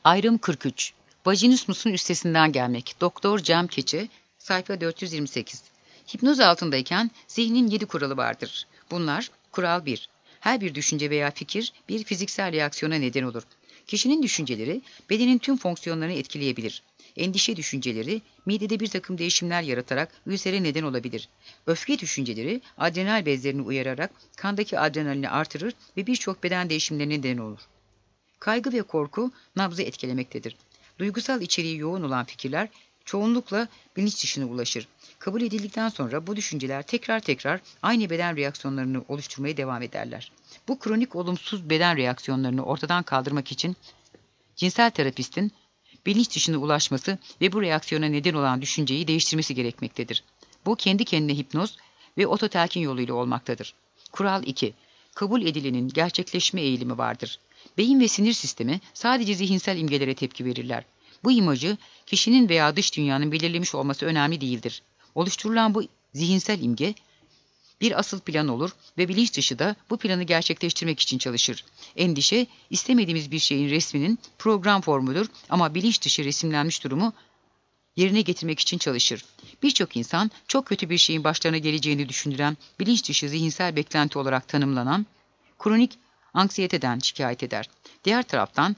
Ayrım 43. Vajinismus'un üstesinden gelmek. Doktor Cem Keçi, sayfa 428. Hipnoz altındayken zihnin 7 kuralı vardır. Bunlar: Kural 1. Her bir düşünce veya fikir bir fiziksel reaksiyona neden olur. Kişinin düşünceleri bedenin tüm fonksiyonlarını etkileyebilir. Endişe düşünceleri midede bir takım değişimler yaratarak ülsere neden olabilir. Öfke düşünceleri adrenal bezlerini uyararak kandaki adrenalini artırır ve birçok beden değişimlerine neden olur. Kaygı ve korku nabzı etkilemektedir. Duygusal içeriği yoğun olan fikirler çoğunlukla bilinç dışına ulaşır. Kabul edildikten sonra bu düşünceler tekrar tekrar aynı beden reaksiyonlarını oluşturmaya devam ederler. Bu kronik olumsuz beden reaksiyonlarını ortadan kaldırmak için cinsel terapistin bilinç dışına ulaşması ve bu reaksiyona neden olan düşünceyi değiştirmesi gerekmektedir. Bu kendi kendine hipnoz ve ototelkin yoluyla olmaktadır. Kural 2. Kabul edilenin gerçekleşme eğilimi vardır. Beyin ve sinir sistemi sadece zihinsel imgelere tepki verirler. Bu imajı kişinin veya dış dünyanın belirlemiş olması önemli değildir. Oluşturulan bu zihinsel imge bir asıl plan olur ve bilinç dışı da bu planı gerçekleştirmek için çalışır. Endişe, istemediğimiz bir şeyin resminin program formudur ama bilinç dışı resimlenmiş durumu yerine getirmek için çalışır. Birçok insan çok kötü bir şeyin başlarına geleceğini düşündüren bilinç dışı zihinsel beklenti olarak tanımlanan kronik anksiyeteden şikayet eder. Diğer taraftan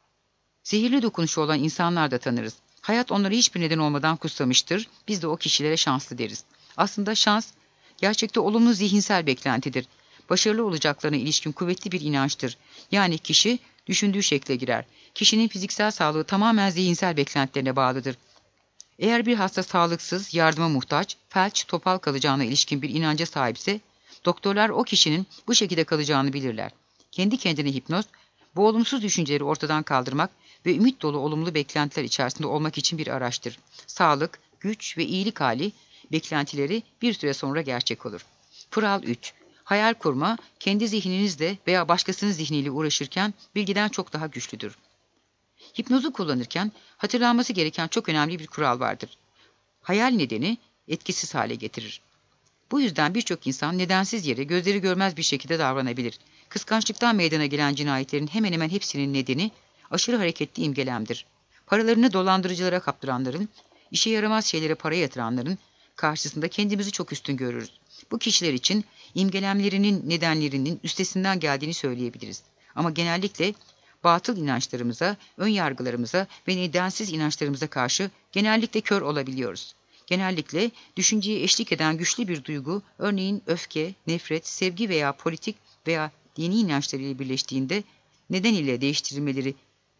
zehirli dokunuşu olan insanlar da tanırız. Hayat onları hiçbir neden olmadan kutsamıştır. Biz de o kişilere şanslı deriz. Aslında şans, gerçekte olumlu zihinsel beklentidir. Başarılı olacaklarına ilişkin kuvvetli bir inançtır. Yani kişi düşündüğü şekle girer. Kişinin fiziksel sağlığı tamamen zihinsel beklentilerine bağlıdır. Eğer bir hasta sağlıksız, yardıma muhtaç, felç, topal kalacağına ilişkin bir inanca sahipse, doktorlar o kişinin bu şekilde kalacağını bilirler. Kendi kendine hipnoz, bu olumsuz düşünceleri ortadan kaldırmak ve ümit dolu olumlu beklentiler içerisinde olmak için bir araçtır. Sağlık, güç ve iyilik hali beklentileri bir süre sonra gerçek olur. Kural 3. Hayal kurma, kendi zihninizle veya başkasının zihniyle uğraşırken bilgiden çok daha güçlüdür. Hipnozu kullanırken hatırlanması gereken çok önemli bir kural vardır. Hayal nedeni etkisiz hale getirir. Bu yüzden birçok insan nedensiz yere gözleri görmez bir şekilde davranabilir. Kıskançlıktan meydana gelen cinayetlerin hemen hemen hepsinin nedeni aşırı hareketli imgelemdir. Paralarını dolandırıcılara kaptıranların, işe yaramaz şeylere para yatıranların karşısında kendimizi çok üstün görürüz. Bu kişiler için imgelemlerinin nedenlerinin üstesinden geldiğini söyleyebiliriz. Ama genellikle batıl inançlarımıza, ön yargılarımıza ve nedensiz inançlarımıza karşı genellikle kör olabiliyoruz. Genellikle düşünceye eşlik eden güçlü bir duygu, örneğin öfke, nefret, sevgi veya politik veya dini inançlarıyla birleştiğinde neden ile değiştirilmeleri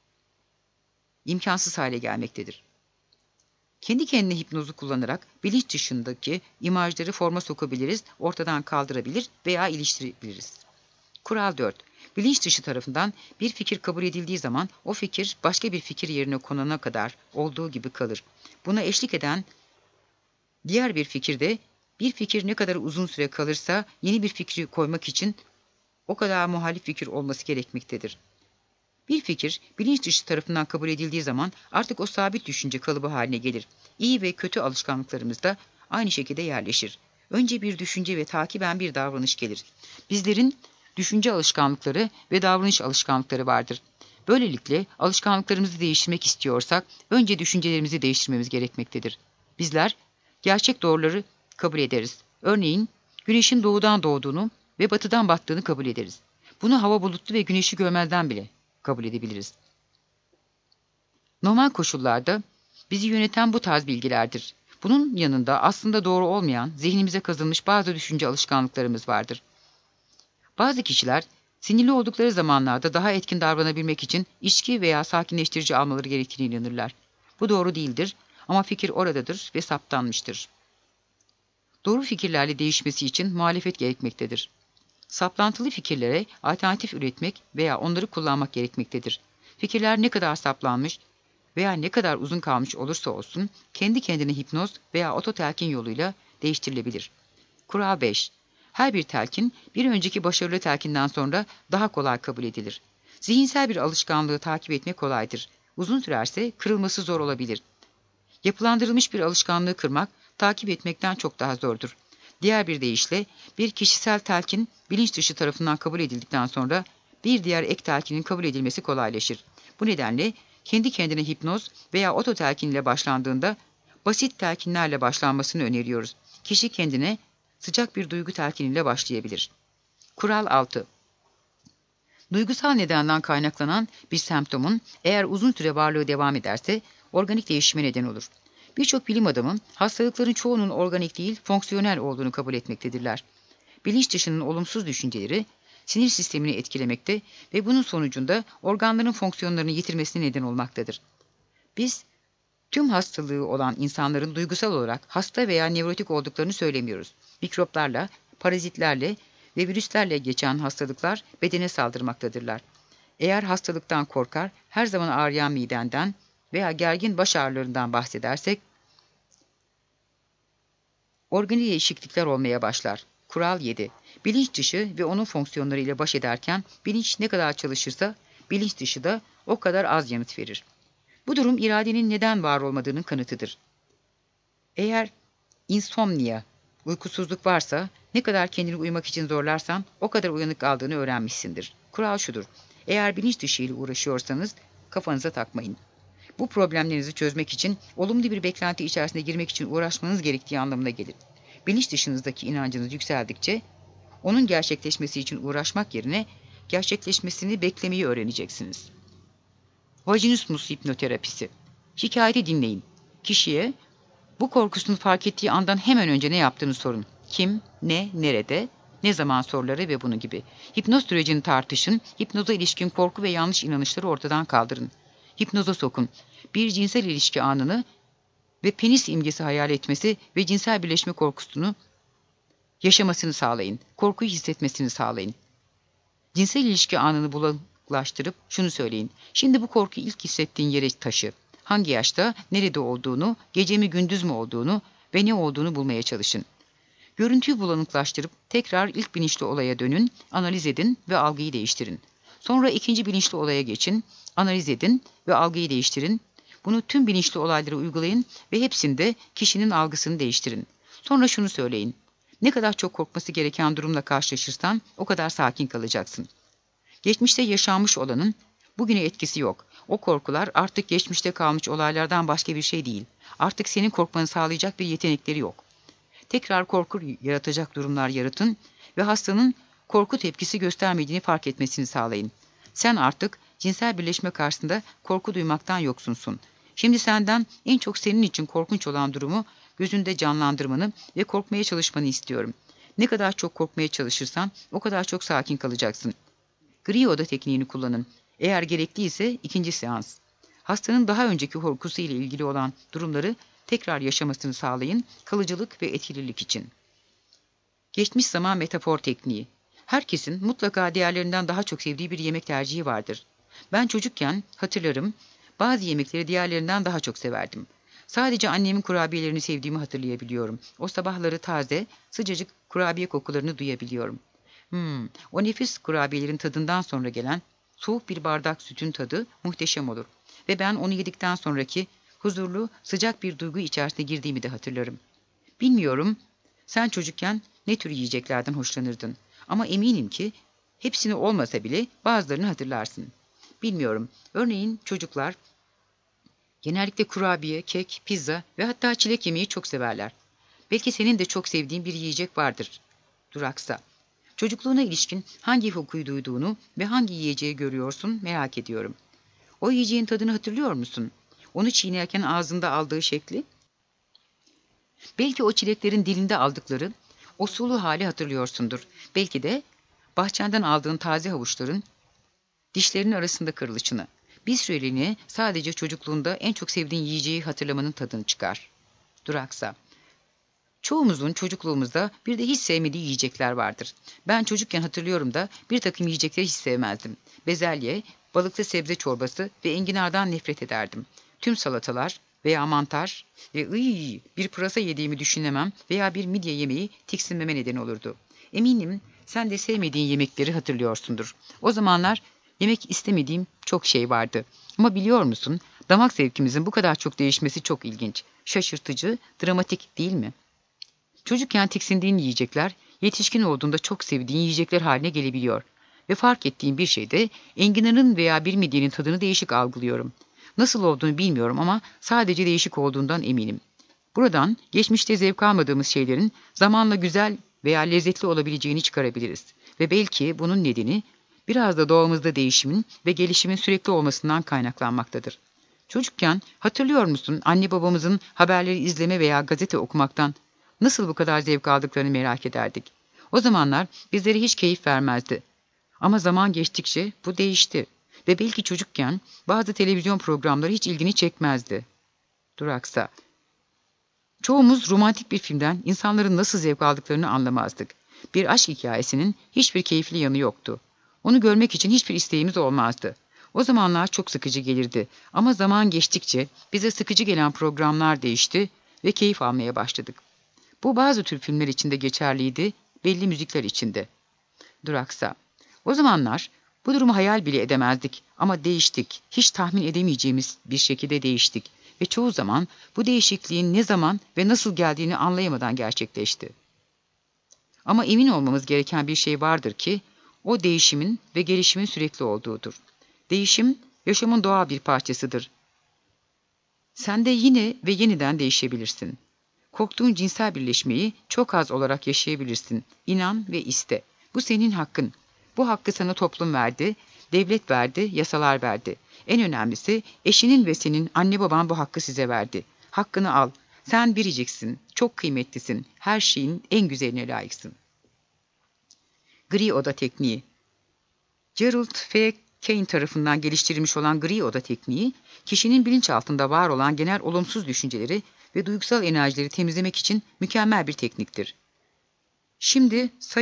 imkansız hale gelmektedir. Kendi kendine hipnozu kullanarak bilinç dışındaki imajları forma sokabiliriz, ortadan kaldırabilir veya iliştirebiliriz. Kural 4. Bilinç dışı tarafından bir fikir kabul edildiği zaman o fikir başka bir fikir yerine konana kadar olduğu gibi kalır. Buna eşlik eden diğer bir fikirde bir fikir ne kadar uzun süre kalırsa yeni bir fikri koymak için o kadar muhalif fikir olması gerekmektedir. Bir fikir bilinç dışı tarafından kabul edildiği zaman artık o sabit düşünce kalıbı haline gelir. İyi ve kötü alışkanlıklarımız da aynı şekilde yerleşir. Önce bir düşünce ve takiben bir davranış gelir. Bizlerin düşünce alışkanlıkları ve davranış alışkanlıkları vardır. Böylelikle alışkanlıklarımızı değiştirmek istiyorsak önce düşüncelerimizi değiştirmemiz gerekmektedir. Bizler gerçek doğruları kabul ederiz. Örneğin güneşin doğudan doğduğunu ve batıdan battığını kabul ederiz. Bunu hava bulutlu ve güneşi görmezden bile kabul edebiliriz. Normal koşullarda bizi yöneten bu tarz bilgilerdir. Bunun yanında aslında doğru olmayan, zihnimize kazınmış bazı düşünce alışkanlıklarımız vardır. Bazı kişiler sinirli oldukları zamanlarda daha etkin davranabilmek için içki veya sakinleştirici almaları gerektiğine inanırlar. Bu doğru değildir ama fikir oradadır ve saptanmıştır. Doğru fikirlerle değişmesi için muhalefet gerekmektedir. Saplantılı fikirlere alternatif üretmek veya onları kullanmak gerekmektedir. Fikirler ne kadar saplanmış veya ne kadar uzun kalmış olursa olsun kendi kendine hipnoz veya ototelkin yoluyla değiştirilebilir. Kural 5. Her bir telkin bir önceki başarılı telkinden sonra daha kolay kabul edilir. Zihinsel bir alışkanlığı takip etmek kolaydır. Uzun sürerse kırılması zor olabilir. Yapılandırılmış bir alışkanlığı kırmak, takip etmekten çok daha zordur. Diğer bir deyişle, bir kişisel telkin bilinç dışı tarafından kabul edildikten sonra bir diğer ek telkinin kabul edilmesi kolaylaşır. Bu nedenle Kendi kendine hipnoz veya oto telkin ile başlandığında basit telkinlerle başlanmasını öneriyoruz. Kişi kendine sıcak bir duygu telkiniyle başlayabilir. Kural 6. Duygusal nedenden kaynaklanan bir semptomun eğer uzun süre varlığı devam ederse organik değişime neden olur. Birçok bilim adamı hastalıkların çoğunun organik değil, fonksiyonel olduğunu kabul etmektedirler. Bilinç dışının olumsuz düşünceleri sinir sistemini etkilemekte ve bunun sonucunda organların fonksiyonlarını yitirmesine neden olmaktadır. Biz tüm hastalığı olan insanların duygusal olarak hasta veya nevrotik olduklarını söylemiyoruz. Mikroplarla, parazitlerle ve virüslerle geçen hastalıklar bedene saldırmaktadırlar. Eğer hastalıktan korkar, her zaman ağrıyan midenden veya gergin baş ağrılarından bahsedersek, organik değişiklikler olmaya başlar. Kural 7. Bilinç dışı ve onun fonksiyonları ile baş ederken bilinç ne kadar çalışırsa bilinç dışı da o kadar az yanıt verir. Bu durum iradenin neden var olmadığının kanıtıdır. Eğer insomnia, uykusuzluk varsa ne kadar kendini uyumak için zorlarsan o kadar uyanık aldığını öğrenmişsindir. Kural şudur. Eğer bilinç dışı ile uğraşıyorsanız kafanıza takmayın. Bu problemlerinizi çözmek için olumlu bir beklenti içerisine girmek için uğraşmanız gerektiği anlamına gelir. Bilinç dışınızdaki inancınız yükseldikçe onun gerçekleşmesi için uğraşmak yerine gerçekleşmesini beklemeyi öğreneceksiniz. Vajinismus hipnoterapisi. Şikayeti dinleyin. Kişiye bu korkusunu fark ettiği andan hemen önce ne yaptığını sorun. Kim, ne, nerede, ne zaman soruları ve bunu gibi. Hipnoz sürecini tartışın, hipnoza ilişkin korku ve yanlış inanışları ortadan kaldırın. Hipnoza sokun. Bir cinsel ilişki anını ve penis imgesi hayal etmesi ve cinsel birleşme korkusunu yaşamasını sağlayın. Korkuyu hissetmesini sağlayın. Cinsel ilişki anını bulanıklaştırıp şunu söyleyin. Şimdi bu korkuyu ilk hissettiğin yere taşı. Hangi yaşta, nerede olduğunu, gece mi gündüz mü olduğunu ve ne olduğunu bulmaya çalışın. Görüntüyü bulanıklaştırıp tekrar ilk bilinçli olaya dönün, analiz edin ve algıyı değiştirin. Sonra ikinci bilinçli olaya geçin, analiz edin ve algıyı değiştirin. Bunu tüm bilinçli olaylara uygulayın ve hepsinde kişinin algısını değiştirin. Sonra şunu söyleyin. Ne kadar çok korkması gereken durumla karşılaşırsan o kadar sakin kalacaksın. Geçmişte yaşanmış olanın bugüne etkisi yok. O korkular artık geçmişte kalmış olaylardan başka bir şey değil. Artık senin korkmanı sağlayacak bir yetenekleri yok. Tekrar korku yaratacak durumlar yaratın ve hastanın korku tepkisi göstermediğini fark etmesini sağlayın. Sen artık cinsel birleşme karşısında korku duymaktan yoksunsun. Şimdi senden en çok senin için korkunç olan durumu gözünde canlandırmanı ve korkmaya çalışmanı istiyorum. Ne kadar çok korkmaya çalışırsan o kadar çok sakin kalacaksın. Gri oda tekniğini kullanın. Eğer gerekliyse ikinci seans. Hastanın daha önceki korkusu ile ilgili olan durumları tekrar yaşamasını sağlayın, kalıcılık ve etkililik için. Geçmiş zaman metafor tekniği. Herkesin mutlaka diğerlerinden daha çok sevdiği bir yemek tercihi vardır. Ben çocukken hatırlarım, bazı yemekleri diğerlerinden daha çok severdim. Sadece annemin kurabiyelerini sevdiğimi hatırlayabiliyorum. O sabahları taze, sıcacık kurabiye kokularını duyabiliyorum. O nefis kurabiyelerin tadından sonra gelen soğuk bir bardak sütün tadı muhteşem olur. Ve ben onu yedikten sonraki huzurlu, sıcak bir duygu içerisine girdiğimi de hatırlarım. Bilmiyorum, sen çocukken ne tür yiyeceklerden hoşlanırdın. Ama eminim ki hepsini olmasa bile bazılarını hatırlarsın. Bilmiyorum, örneğin çocuklar genellikle kurabiye, kek, pizza ve hatta çilek yemeyi çok severler. Belki senin de çok sevdiğin bir yiyecek vardır. Duraksa. Çocukluğuna ilişkin hangi kokuyu duyduğunu ve hangi yiyeceği görüyorsun merak ediyorum. O yiyeceğin tadını hatırlıyor musun? Onu çiğnerken ağzında aldığı şekli? Belki o çileklerin dilinde aldıkları o sulu hali hatırlıyorsundur. Belki de bahçenden aldığın taze havuçların dişlerinin arasında kırılışını. Bir süreliğine sadece çocukluğunda en çok sevdiğin yiyeceği hatırlamanın tadını çıkar. Duraksa. Çoğumuzun çocukluğumuzda bir de hiç sevmediği yiyecekler vardır. Ben çocukken hatırlıyorum da bir takım yiyecekleri hiç sevmezdim. Bezelye, balıklı sebze çorbası ve enginardan nefret ederdim. Tüm salatalar veya mantar ve bir pırasa yediğimi düşünemem veya bir midye yemeği tiksinmeme neden olurdu. Eminim sen de sevmediğin yemekleri hatırlıyorsundur. O zamanlar yemek istemediğim çok şey vardı. Ama biliyor musun, damak zevkimizin bu kadar çok değişmesi çok ilginç, şaşırtıcı, dramatik değil mi? Çocukken tiksindiğin yiyecekler, yetişkin olduğunda çok sevdiğin yiyecekler haline gelebiliyor. Ve fark ettiğim bir şey de enginarın veya bir midyenin tadını değişik algılıyorum. Nasıl olduğunu bilmiyorum ama sadece değişik olduğundan eminim. Buradan geçmişte zevk almadığımız şeylerin zamanla güzel veya lezzetli olabileceğini çıkarabiliriz. Ve belki bunun nedeni biraz da doğamızda değişimin ve gelişimin sürekli olmasından kaynaklanmaktadır. Çocukken hatırlıyor musun anne babamızın haberleri izleme veya gazete okumaktan nasıl bu kadar zevk aldıklarını merak ederdik. O zamanlar bizlere hiç keyif vermezdi. Ama zaman geçtikçe bu değişti ve belki çocukken bazı televizyon programları hiç ilgini çekmezdi. Duraksa. Çoğumuz romantik bir filmden insanların nasıl zevk aldıklarını anlamazdık. Bir aşk hikayesinin hiçbir keyifli yanı yoktu. Onu görmek için hiçbir isteğimiz olmazdı. O zamanlar çok sıkıcı gelirdi ama zaman geçtikçe bize sıkıcı gelen programlar değişti ve keyif almaya başladık. Bu bazı tür filmler için de geçerliydi, belli müzikler için de. Duraksa. O zamanlar bu durumu hayal bile edemezdik ama değiştik. Hiç tahmin edemeyeceğimiz bir şekilde değiştik ve çoğu zaman bu değişikliğin ne zaman ve nasıl geldiğini anlayamadan gerçekleşti. Ama emin olmamız gereken bir şey vardır ki o değişimin ve gelişimin sürekli olduğudur. Değişim yaşamın doğal bir parçasıdır. Sen de yine ve yeniden değişebilirsin. Korktuğun cinsel birleşmeyi çok az olarak yaşayabilirsin. İnan ve iste. Bu senin hakkın. Bu hakkı sana toplum verdi, devlet verdi, yasalar verdi. En önemlisi eşinin ve senin anne baban bu hakkı size verdi. Hakkını al. Sen biriciksin, çok kıymetlisin, her şeyin en güzeline layıksın. Gri oda tekniği. Gerald F. Kane tarafından geliştirilmiş olan gri oda tekniği, kişinin bilinçaltında var olan genel olumsuz düşünceleri ve duygusal enerjileri temizlemek için mükemmel bir tekniktir. Şimdi sayın ...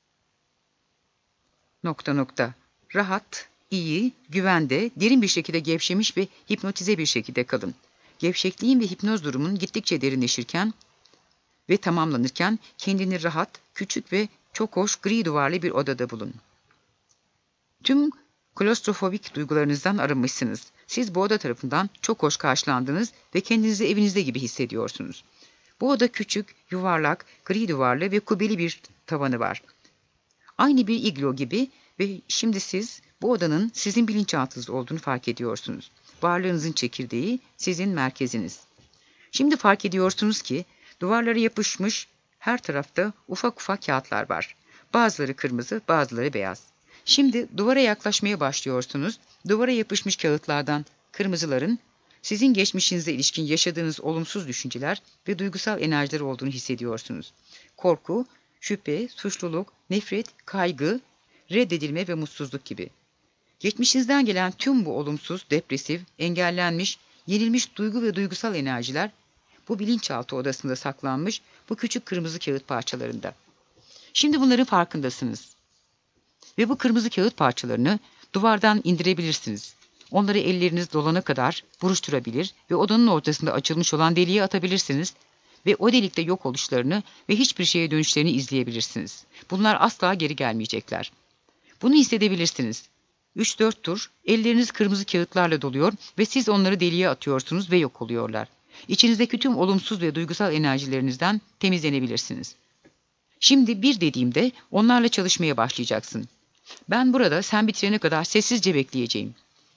Rahat, iyi, güvende, derin bir şekilde gevşemiş ve hipnotize bir şekilde kalın. Gevşekliğin ve hipnoz durumunun gittikçe derinleşirken ve tamamlanırken kendini rahat, küçük ve çok hoş gri duvarlı bir odada bulun. Tüm klostrofobik duygularınızdan arınmışsınız. Siz bu oda tarafından çok hoş karşılandınız ve kendinizi evinizde gibi hissediyorsunuz. Bu oda küçük, yuvarlak, gri duvarlı ve kubbeli bir tavanı var. Aynı bir iglo gibi ve şimdi siz bu odanın sizin bilinçaltınız olduğunu fark ediyorsunuz. Varlığınızın çekirdeği sizin merkeziniz. Şimdi fark ediyorsunuz ki duvarlara yapışmış her tarafta ufak ufak kağıtlar var. Bazıları kırmızı, bazıları beyaz. Şimdi duvara yaklaşmaya başlıyorsunuz. Duvara yapışmış kağıtlardan kırmızıların sizin geçmişinize ilişkin yaşadığınız olumsuz düşünceler ve duygusal enerjiler olduğunu hissediyorsunuz. Korku, şüphe, suçluluk, nefret, kaygı, reddedilme ve mutsuzluk gibi. Geçmişinizden gelen tüm bu olumsuz, depresif, engellenmiş, yenilmiş duygu ve duygusal enerjiler bu bilinçaltı odasında saklanmış bu küçük kırmızı kağıt parçalarında. Şimdi bunların farkındasınız. Ve bu kırmızı kağıt parçalarını duvardan indirebilirsiniz. Onları elleriniz dolana kadar buruşturabilir ve odanın ortasında açılmış olan deliğe atabilirsiniz ve o delikte yok oluşlarını ve hiçbir şeye dönüşlerini izleyebilirsiniz. Bunlar asla geri gelmeyecekler. Bunu hissedebilirsiniz. 3-4 tur elleriniz kırmızı kağıtlarla doluyor ve siz onları deliğe atıyorsunuz ve yok oluyorlar. İçinizdeki tüm olumsuz ve duygusal enerjilerinizden temizlenebilirsiniz. Şimdi bir dediğimde onlarla çalışmaya başlayacaksın. Ben burada sen bitirene kadar sessizce bekleyeceğim.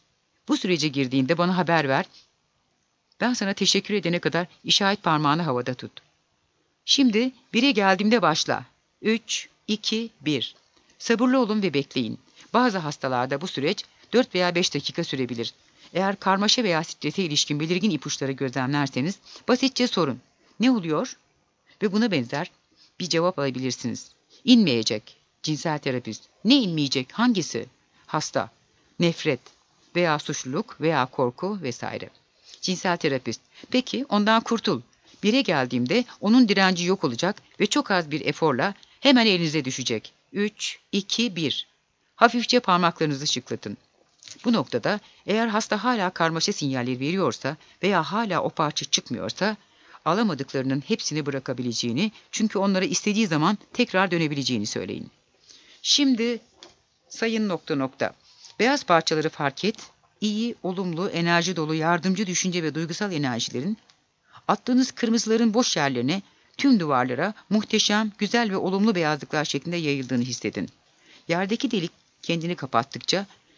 Bu sürece girdiğinde bana haber ver. Ben sana teşekkür edene kadar işaret parmağını havada tut. Şimdi 1'e geldiğimde başla. 3, 2, 1. Sabırlı olun ve bekleyin. Bazı hastalarda bu süreç 4 veya 5 dakika sürebilir. Eğer karmaşa veya strese ilişkin belirgin ipuçları gözlemlerseniz basitçe sorun. Ne oluyor? Ve buna benzer bir cevap alabilirsiniz. İnmeyecek. Cinsel terapist. Ne inmeyecek? Hangisi? Hasta. Nefret veya suçluluk veya korku vesaire. Cinsel terapist. Peki ondan kurtul. 1'e geldiğimde onun direnci yok olacak ve çok az bir eforla hemen elinize düşecek. 3, 2, 1. Hafifçe parmaklarınızı şıklatın. Bu noktada eğer hasta hala karmaşa sinyalleri veriyorsa veya hala o parça çıkmıyorsa alamadıklarının hepsini bırakabileceğini, çünkü onlara istediği zaman tekrar dönebileceğini söyleyin. Şimdi sayın ... Beyaz parçaları fark et, iyi, olumlu, enerji dolu, yardımcı düşünce ve duygusal enerjilerin attığınız kırmızıların boş yerlerine, tüm duvarlara muhteşem, güzel ve olumlu beyazlıklar şeklinde yayıldığını hissedin. Yerdeki delik kendini kapattıkça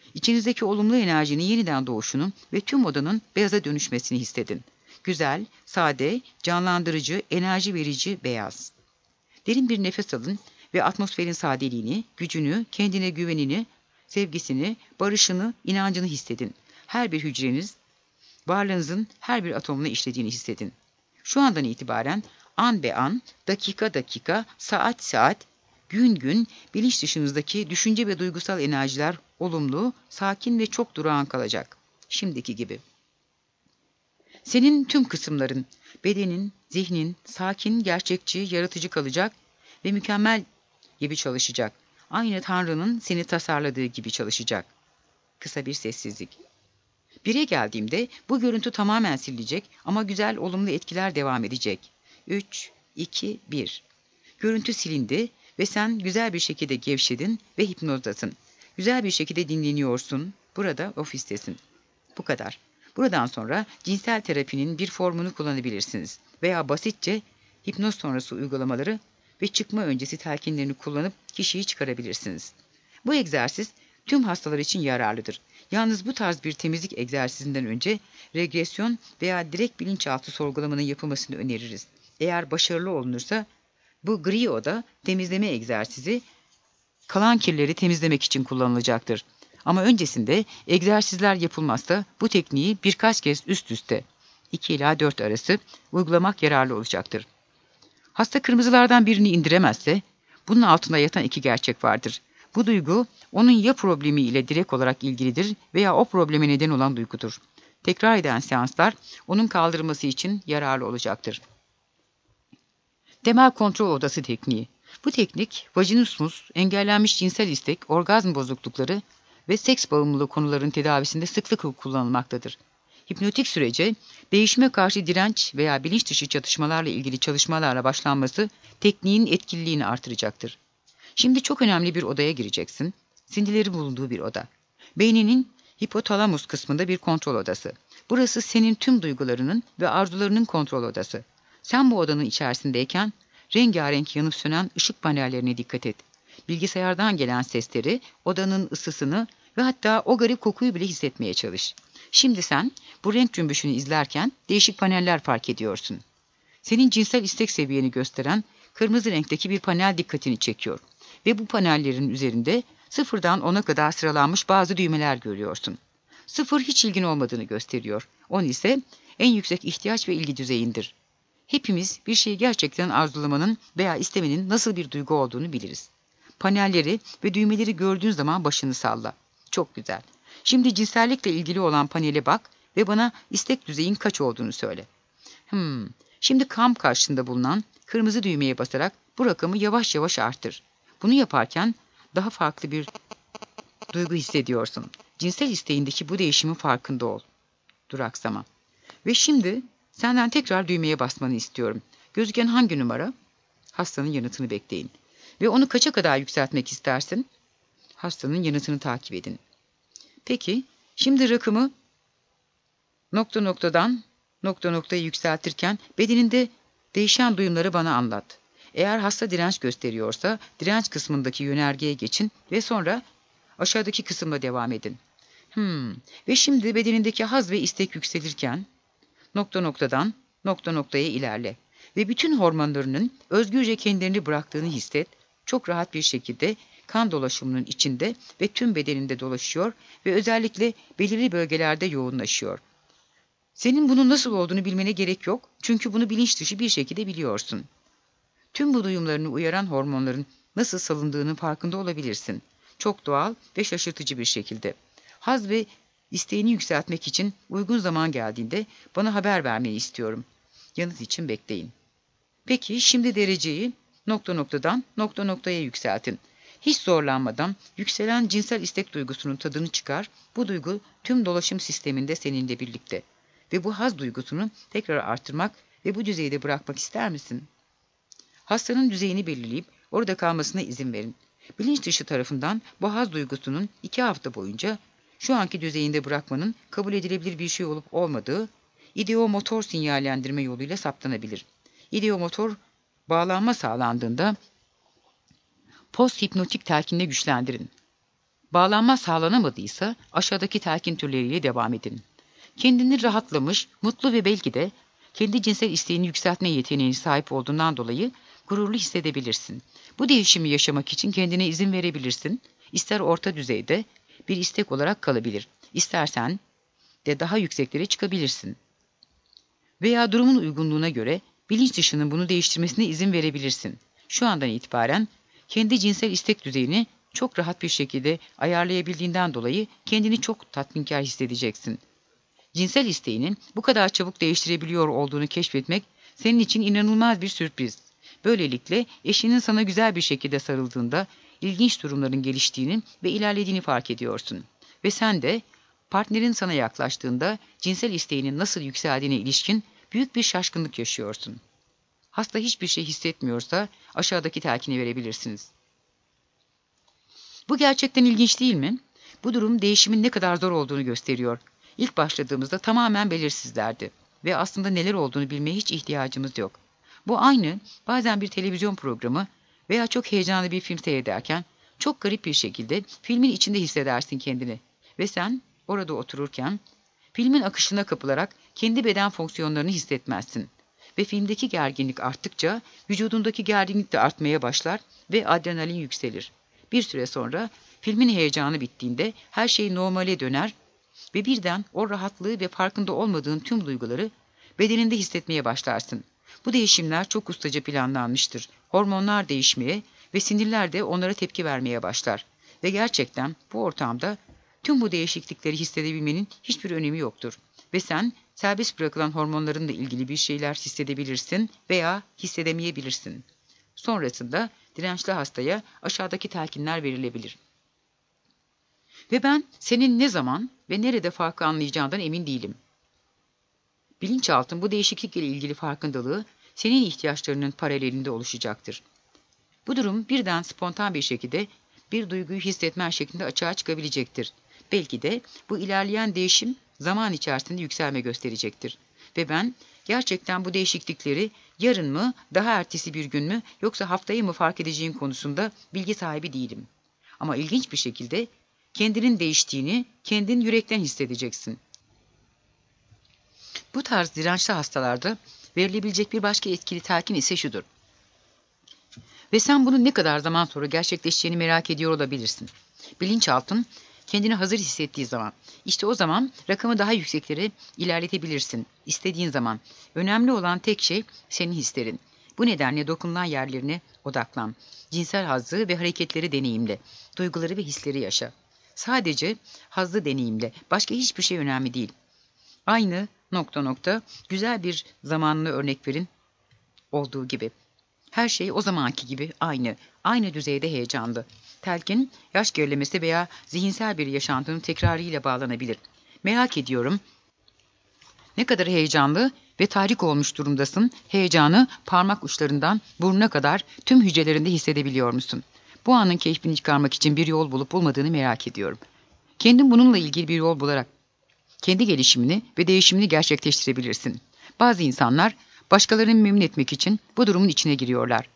İçinizdeki olumlu enerjinin yeniden doğuşunu ve tüm odanın beyaza dönüşmesini hissedin. Güzel, sade, canlandırıcı, enerji verici beyaz. Derin bir nefes alın ve atmosferin sadeliğini, gücünü, kendine güvenini, sevgisini, barışını, inancını hissedin. Her bir hücreniz, varlığınızın her bir atomuna işlediğini hissedin. Şu andan itibaren an be an, dakika dakika, saat saat, gün gün bilinç dışınızdaki düşünce ve duygusal enerjiler olumlu, sakin ve çok durağan kalacak. Şimdiki gibi. Senin tüm kısımların, bedenin, zihnin, sakin, gerçekçi, yaratıcı kalacak ve mükemmel gibi çalışacak. Aynı Tanrı'nın seni tasarladığı gibi çalışacak. Kısa bir sessizlik. Bire geldiğimde bu görüntü tamamen silinecek ama güzel, olumlu etkiler devam edecek. 3, 2, 1. Görüntü silindi ve sen güzel bir şekilde gevşedin ve hipnozdasın. Güzel bir şekilde dinleniyorsun. Burada ofistesin. Bu kadar. Buradan sonra cinsel terapinin bir formunu kullanabilirsiniz. Veya basitçe hipnoz sonrası uygulamaları ve çıkma öncesi telkinlerini kullanıp kişiyi çıkarabilirsiniz. Bu egzersiz tüm hastalar için yararlıdır. Yalnız bu tarz bir temizlik egzersizinden önce regresyon veya direkt bilinçaltı sorgulamanın yapılmasını öneririz. Eğer başarılı olunursa bu gri oda temizleme egzersizi kalan kirleri temizlemek için kullanılacaktır. Ama öncesinde egzersizler yapılmazsa bu tekniği birkaç kez üst üste 2 ila 4 arası uygulamak yararlı olacaktır. Hasta kırmızılardan birini indiremezse bunun altında yatan iki gerçek vardır. Bu duygu onun ya problemi ile direkt olarak ilgilidir veya o probleme neden olan duygudur. Tekrar eden seanslar onun kaldırılması için yararlı olacaktır. Temel kontrol odası tekniği. Bu teknik, vajinismus, engellenmiş cinsel istek, orgazm bozuklukları ve seks bağımlılığı konuların tedavisinde sıklıkla kullanılmaktadır. Hipnotik sürece değişime karşı direnç veya bilinç dışı çatışmalarla ilgili çalışmalarla başlanması tekniğin etkililiğini artıracaktır. Şimdi çok önemli bir odaya gireceksin. Sinirlerin bulunduğu bir oda. Beyninin hipotalamus kısmında bir kontrol odası. Burası senin tüm duygularının ve arzularının kontrol odası. Sen bu odanın içerisindeyken rengarenk yanıp sönen ışık panellerine dikkat et. Bilgisayardan gelen sesleri, odanın ısısını ve hatta o garip kokuyu bile hissetmeye çalış. Şimdi sen bu renk cümbüşünü izlerken değişik paneller fark ediyorsun. Senin cinsel istek seviyeni gösteren kırmızı renkteki bir panel dikkatini çekiyor. Ve bu panellerin üzerinde 0'dan 10'a kadar sıralanmış bazı düğmeler görüyorsun. 0 hiç ilgin olmadığını gösteriyor. 10 ise en yüksek ihtiyaç ve ilgi düzeyindir. Hepimiz bir şeyi gerçekten arzulamanın veya istemenin nasıl bir duygu olduğunu biliriz. Panelleri ve düğmeleri gördüğün zaman başını salla. Çok güzel. Şimdi cinsellikle ilgili olan panele bak ve bana istek düzeyin kaç olduğunu söyle. Şimdi kam karşısında bulunan kırmızı düğmeye basarak bu rakamı yavaş yavaş artır. Bunu yaparken daha farklı bir duygu hissediyorsun. Cinsel isteğindeki bu değişimin farkında ol. Duraksama. Ve şimdi senden tekrar düğmeye basmanı istiyorum. Gözüken hangi numara? Hastanın yanıtını bekleyin. Ve onu kaça kadar yükseltmek istersin? Hastanın yanıtını takip edin. Peki, şimdi rakamı nokta noktadan nokta noktaya yükseltirken bedeninde değişen duyumları bana anlat. Eğer hasta direnç gösteriyorsa direnç kısmındaki yönergeye geçin ve sonra aşağıdaki kısımla devam edin. Ve şimdi bedenindeki haz ve istek yükselirken nokta noktadan nokta noktaya ilerle. Ve bütün hormonlarının özgürce kendilerini bıraktığını hisset. Çok rahat bir şekilde kan dolaşımının içinde ve tüm bedeninde dolaşıyor ve özellikle belirli bölgelerde yoğunlaşıyor. Senin bunun nasıl olduğunu bilmene gerek yok. Çünkü bunu bilinç dışı bir şekilde biliyorsun. Tüm bu duyumlarını uyaran hormonların nasıl salındığının farkında olabilirsin. Çok doğal ve şaşırtıcı bir şekilde. Haz ve isteğini yükseltmek için uygun zaman geldiğinde bana haber vermeyi istiyorum. Yanıt için bekleyin. Peki şimdi dereceyi nokta noktadan nokta noktaya yükseltin. Hiç zorlanmadan yükselen cinsel istek duygusunun tadını çıkar. Bu duygu tüm dolaşım sisteminde seninle birlikte. Ve bu haz duygusunu tekrar artırmak ve bu düzeyde bırakmak ister misin? Hastanın düzeyini belirleyip orada kalmasına izin verin. Bilinç dışı tarafından bu haz duygusunun 2 hafta boyunca şu anki düzeyinde bırakmanın kabul edilebilir bir şey olup olmadığı ideomotor sinyallendirme yoluyla saptanabilir. İdeomotor bağlanma sağlandığında post hipnotik telkinle güçlendirin. Bağlanma sağlanamadıysa aşağıdaki telkin türleriyle devam edin. Kendini rahatlamış, mutlu ve belki de kendi cinsel isteğini yükseltme yeteneğine sahip olduğundan dolayı gururlu hissedebilirsin. Bu değişimi yaşamak için kendine izin verebilirsin. İster orta düzeyde bir istek olarak kalabilir. İstersen de daha yükseklere çıkabilirsin. Veya durumun uygunluğuna göre bilinç dışının bunu değiştirmesine izin verebilirsin. Şu andan itibaren kendi cinsel istek düzeyini çok rahat bir şekilde ayarlayabildiğinden dolayı kendini çok tatminkar hissedeceksin. Cinsel isteğinin bu kadar çabuk değiştirebiliyor olduğunu keşfetmek senin için inanılmaz bir sürpriz. Böylelikle eşinin sana güzel bir şekilde sarıldığında ilginç durumların geliştiğini ve ilerlediğini fark ediyorsun. Ve sen de partnerin sana yaklaştığında cinsel isteğinin nasıl yükseldiğine ilişkin büyük bir şaşkınlık yaşıyorsun. Hasta hiçbir şey hissetmiyorsa aşağıdaki telkini verebilirsiniz. Bu gerçekten ilginç değil mi? Bu durum değişimin ne kadar zor olduğunu gösteriyor. İlk başladığımızda tamamen belirsizlerdi ve aslında neler olduğunu bilmeye hiç ihtiyacımız yok. Bu aynı bazen bir televizyon programı veya çok heyecanlı bir film seyrederken çok garip bir şekilde filmin içinde hissedersin kendini ve sen orada otururken filmin akışına kapılarak kendi beden fonksiyonlarını hissetmezsin. Ve filmdeki gerginlik arttıkça vücudundaki gerginlik de artmaya başlar ve adrenalin yükselir. Bir süre sonra filmin heyecanı bittiğinde her şey normale döner ve birden o rahatlığı ve farkında olmadığın tüm duyguları bedeninde hissetmeye başlarsın. Bu değişimler çok ustaca planlanmıştır. Hormonlar değişmeye ve sinirler de onlara tepki vermeye başlar. Ve gerçekten bu ortamda tüm bu değişiklikleri hissedebilmenin hiçbir önemi yoktur. Ve sen serbest bırakılan hormonlarınla ilgili bir şeyler hissedebilirsin veya hissedemeyebilirsin. Sonrasında dirençli hastaya aşağıdaki telkinler verilebilir. Ve ben senin ne zaman ve nerede farkı anlayacağından emin değilim. Bilinçaltın bu değişiklikle ilgili farkındalığı senin ihtiyaçlarının paralelinde oluşacaktır. Bu durum birden spontan bir şekilde bir duyguyu hissetmen şeklinde açığa çıkabilecektir. Belki de bu ilerleyen değişim zaman içerisinde yükselme gösterecektir. Ve ben gerçekten bu değişiklikleri yarın mı, daha ertesi bir gün mü yoksa haftayı mı fark edeceğim konusunda bilgi sahibi değilim. Ama ilginç bir şekilde kendinin değiştiğini kendin yürekten hissedeceksin. Bu tarz dirençli hastalarda verilebilecek bir başka etkili telkin ise şudur. Ve sen bunun ne kadar zaman sonra gerçekleşeceğini merak ediyor olabilirsin. Bilinçaltın kendini hazır hissettiği zaman, işte o zaman rakamı daha yükseklere ilerletebilirsin. İstediğin zaman. Önemli olan tek şey senin hislerin. Bu nedenle dokunulan yerlerine odaklan. Cinsel hazzı ve hareketleri deneyimle. Duyguları ve hisleri yaşa. Sadece hazzı deneyimle. Başka hiçbir şey önemli değil. Aynı ... güzel bir zamanını örnek verin olduğu gibi. Her şey o zamanki gibi aynı düzeyde heyecanlı. Telkin, yaş gerilemesi veya zihinsel bir yaşantının tekrarıyla bağlanabilir. Merak ediyorum, ne kadar heyecanlı ve tahrik olmuş durumdasın, heyecanı parmak uçlarından burnuna kadar tüm hücrelerinde hissedebiliyor musun? Bu anın keyfini çıkarmak için bir yol bulup bulmadığını merak ediyorum. Kendin bununla ilgili bir yol bularak kendi gelişimini ve değişimini gerçekleştirebilirsin. Bazı insanlar başkalarını memnun etmek için bu durumun içine giriyorlar.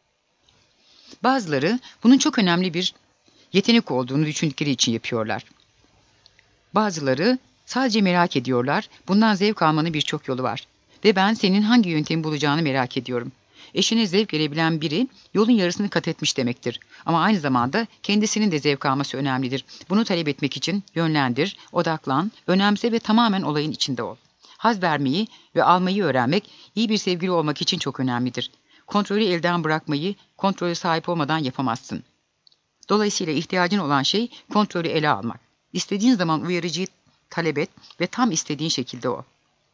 Bazıları bunun çok önemli bir yetenek olduğunu düşündükleri için yapıyorlar. Bazıları sadece merak ediyorlar. Bundan zevk almanın birçok yolu var. Ve ben senin hangi yöntemi bulacağını merak ediyorum. Eşine zevk verebilen biri yolun yarısını kat etmiş demektir. Ama aynı zamanda kendisinin de zevk alması önemlidir. Bunu talep etmek için yönlendir, odaklan, önemse ve tamamen olayın içinde ol. Haz vermeyi ve almayı öğrenmek iyi bir sevgili olmak için çok önemlidir. Kontrolü elden bırakmayı kontrolü sahip olmadan yapamazsın. Dolayısıyla ihtiyacın olan şey kontrolü ele almak. İstediğin zaman uyarıcıyı talep et ve tam istediğin şekilde o.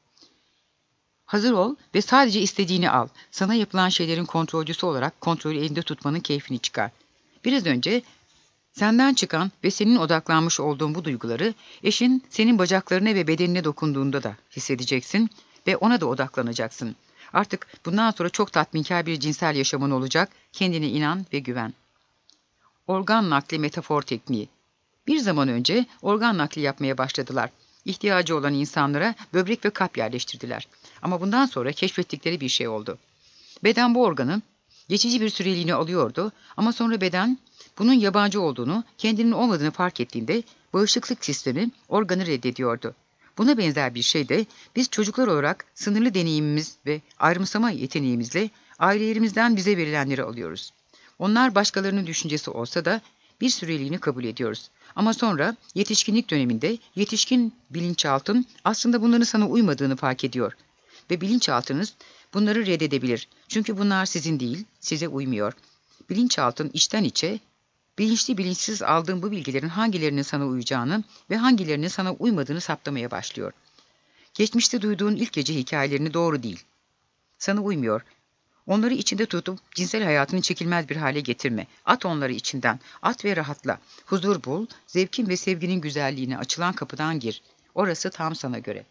Hazır ol ve sadece istediğini al. Sana yapılan şeylerin kontrolcüsü olarak kontrolü elinde tutmanın keyfini çıkar. Biraz önce senden çıkan ve senin odaklanmış olduğun bu duyguları eşin senin bacaklarına ve bedenine dokunduğunda da hissedeceksin ve ona da odaklanacaksın. Artık bundan sonra çok tatminkar bir cinsel yaşamın olacak. Kendine inan ve güven. Organ nakli metafor tekniği. Bir zaman önce organ nakli yapmaya başladılar. İhtiyacı olan insanlara böbrek ve kalp yerleştirdiler. Ama bundan sonra keşfettikleri bir şey oldu. Beden bu organı geçici bir süreliğine alıyordu ama sonra beden Bunun yabancı olduğunu, kendinin olmadığını fark ettiğinde bağışıklık sistemi organı reddediyordu. Buna benzer bir şey de biz çocuklar olarak sınırlı deneyimimiz ve ayrımsama yeteneğimizle ailelerimizden bize verilenleri alıyoruz. Onlar başkalarının düşüncesi olsa da bir süreliğini kabul ediyoruz. Ama sonra yetişkinlik döneminde yetişkin bilinçaltın aslında bunların sana uymadığını fark ediyor. Ve bilinçaltınız bunları reddedebilir. Çünkü bunlar sizin değil, size uymuyor. Bilinçaltın içten içe, bilinçli bilinçsiz aldığın bu bilgilerin hangilerinin sana uyacağını ve hangilerinin sana uymadığını saptamaya başlıyor. Geçmişte duyduğun ilk gece hikayelerini doğru değil. Sana uymuyor. Onları içinde tutup cinsel hayatını çekilmez bir hale getirme. At onları içinden. At ve rahatla. Huzur bul, zevkin ve sevginin güzelliğine açılan kapıdan gir. Orası tam sana göre.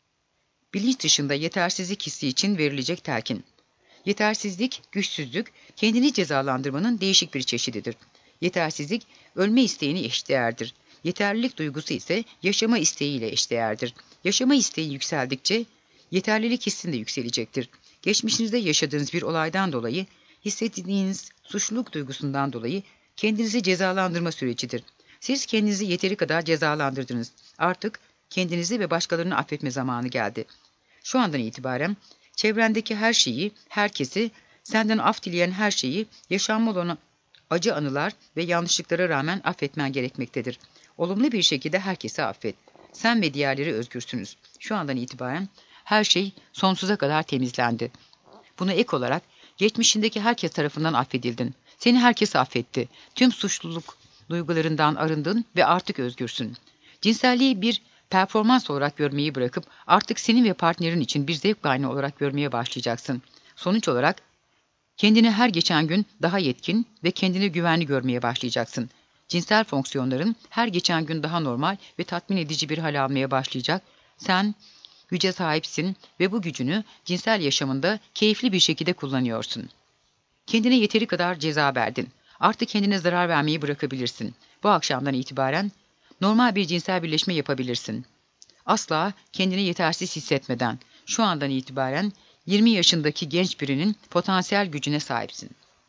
Bilinç dışında yetersizlik hissi için verilecek telkin. Yetersizlik, güçsüzlük, kendini cezalandırmanın değişik bir çeşididir. Yetersizlik, ölme isteğini eşdeğerdir. Yeterlilik duygusu ise yaşama isteğiyle eşdeğerdir. Yaşama isteği yükseldikçe, yeterlilik hissin de yükselecektir. Geçmişinizde yaşadığınız bir olaydan dolayı, hissettiğiniz suçluluk duygusundan dolayı kendinizi cezalandırma sürecidir. Siz kendinizi yeteri kadar cezalandırdınız. Artık kendinizi ve başkalarını affetme zamanı geldi. Şu andan itibaren çevrendeki her şeyi, herkesi, senden af dileyen her şeyi, yaşanmalı olan acı anılar ve yanlışlıklara rağmen affetmen gerekmektedir. Olumlu bir şekilde herkesi affet. Sen ve diğerleri özgürsünüz. Şu andan itibaren her şey sonsuza kadar temizlendi. Buna ek olarak geçmişindeki herkes tarafından affedildin. Seni herkes affetti. Tüm suçluluk duygularından arındın ve artık özgürsün. Cinselliği bir performans olarak görmeyi bırakıp artık senin ve partnerin için bir zevk kaynağı olarak görmeye başlayacaksın. Sonuç olarak kendini her geçen gün daha yetkin ve kendini güvenli görmeye başlayacaksın. Cinsel fonksiyonların her geçen gün daha normal ve tatmin edici bir hal almaya başlayacak. Sen güce sahipsin ve bu gücünü cinsel yaşamında keyifli bir şekilde kullanıyorsun. Kendine yeteri kadar ceza verdin. Artık kendine zarar vermeyi bırakabilirsin. Bu akşamdan itibaren normal bir cinsel birleşme yapabilirsin. Asla kendini yetersiz hissetmeden, şu andan itibaren 20 yaşındaki genç birinin potansiyel gücüne sahipsin.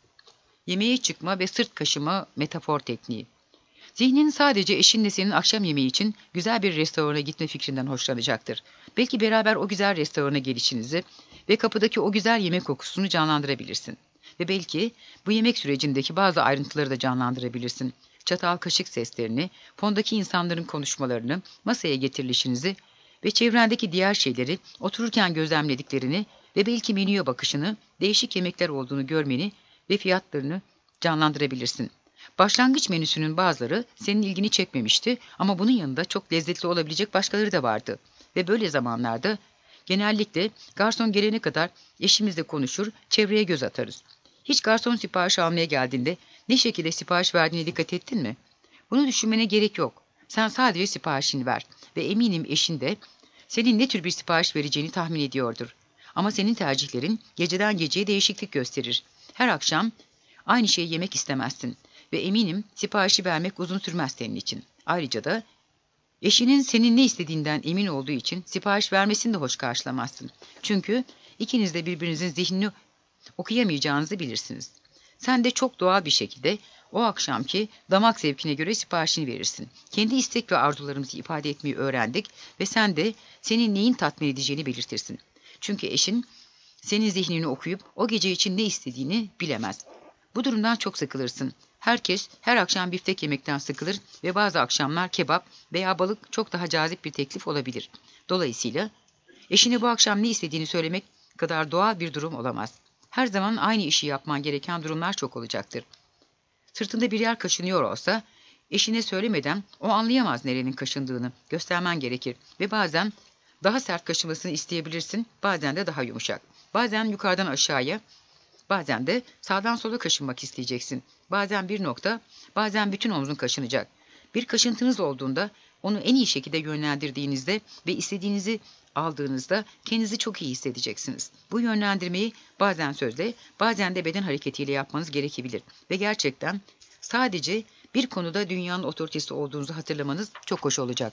Yemeğe çıkma ve sırt kaşıma metafor tekniği. Zihnin sadece eşinle senin akşam yemeği için güzel bir restorana gitme fikrinden hoşlanacaktır. Belki beraber o güzel restorana gelişinizi ve kapıdaki o güzel yemek kokusunu canlandırabilirsin. Ve belki bu yemek sürecindeki bazı ayrıntıları da canlandırabilirsin. Çatal kaşık seslerini, fondaki insanların konuşmalarını, masaya getirilişinizi ve çevrendeki diğer şeyleri otururken gözlemlediklerini ve belki menüye bakışını, değişik yemekler olduğunu görmeni ve fiyatlarını canlandırabilirsin. Başlangıç menüsünün bazıları senin ilgini çekmemişti ama bunun yanında çok lezzetli olabilecek başkaları da vardı. Ve böyle zamanlarda genellikle garson gelene kadar eşimizle konuşur, çevreye göz atarız. Hiç garson sipariş almaya geldiğinde ne şekilde sipariş verdiğine dikkat ettin mi? Bunu düşünmene gerek yok. Sen sadece siparişini ver ve eminim eşin de senin ne tür bir sipariş vereceğini tahmin ediyordur. Ama senin tercihlerin geceden geceye değişiklik gösterir. Her akşam aynı şeyi yemek istemezsin ve eminim siparişi vermek uzun sürmez senin için. Ayrıca da eşinin senin ne istediğinden emin olduğu için sipariş vermesini de hoş karşılamazsın. Çünkü ikiniz de birbirinizin zihnini okuyamayacağınızı bilirsiniz. Sen de çok doğal bir şekilde o akşamki damak zevkine göre siparişini verirsin. Kendi istek ve arzularımızı ifade etmeyi öğrendik ve sen de senin neyin tatmin edeceğini belirtirsin. Çünkü eşin senin zihnini okuyup o gece için ne istediğini bilemez. Bu durumdan çok sıkılırsın. Herkes her akşam biftek yemekten sıkılır ve bazı akşamlar kebap veya balık çok daha cazip bir teklif olabilir. Dolayısıyla eşine bu akşam ne istediğini söylemek kadar doğal bir durum olamaz. Her zaman aynı işi yapman gereken durumlar çok olacaktır. Sırtında bir yer kaşınıyor olsa, eşine söylemeden o anlayamaz nerenin kaşındığını göstermen gerekir ve bazen daha sert kaşımasını isteyebilirsin, bazen de daha yumuşak. Bazen yukarıdan aşağıya, bazen de sağdan sola kaşınmak isteyeceksin. Bazen bir nokta, bazen bütün omzun kaşınacak. Bir kaşıntınız olduğunda, onu en iyi şekilde yönlendirdiğinizde ve istediğinizi aldığınızda kendinizi çok iyi hissedeceksiniz. Bu yönlendirmeyi bazen sözle, bazen de beden hareketiyle yapmanız gerekebilir. Ve gerçekten sadece bir konuda dünyanın otoritesi olduğunuzu hatırlamanız çok hoş olacak.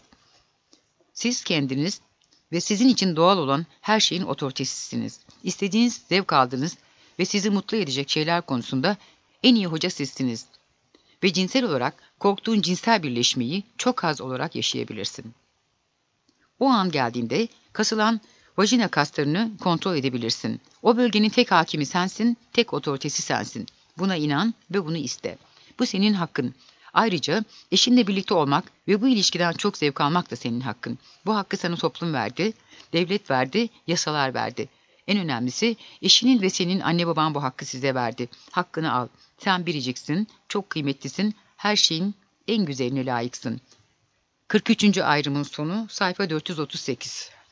Siz kendiniz ve sizin için doğal olan her şeyin otoritesisiniz. İstediğiniz, zevk aldığınız ve sizi mutlu edecek şeyler konusunda en iyi hoca sizsiniz. ve cinsel olarak korktuğun cinsel birleşmeyi çok az olarak yaşayabilirsin. O an geldiğinde kasılan vajina kaslarını kontrol edebilirsin. O bölgenin tek hakimi sensin, tek otoritesi sensin. Buna inan ve bunu iste. Bu senin hakkın. Ayrıca eşinle birlikte olmak ve bu ilişkiden çok zevk almak da senin hakkın. Bu hakkı sana toplum verdi, devlet verdi, yasalar verdi. En önemlisi eşinin ve senin anne baban bu hakkı size verdi. Hakkını al. Sen biriciksin, çok kıymetlisin, her şeyin en güzeline layıksın. 43. ayrımın sonu sayfa 438.